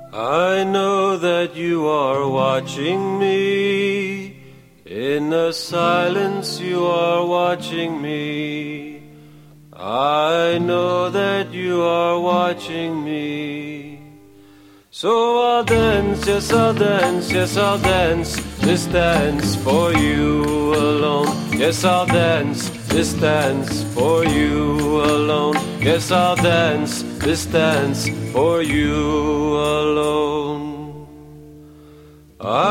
I know that you are watching me. In the silence you are watching me. I know that you are watching me. So I'll dance, yes I'll dance, yes I'll dance, this dance for you alone. Yes I'll dance, this dance for you alone. Yes I'll dance, this dance for you alone.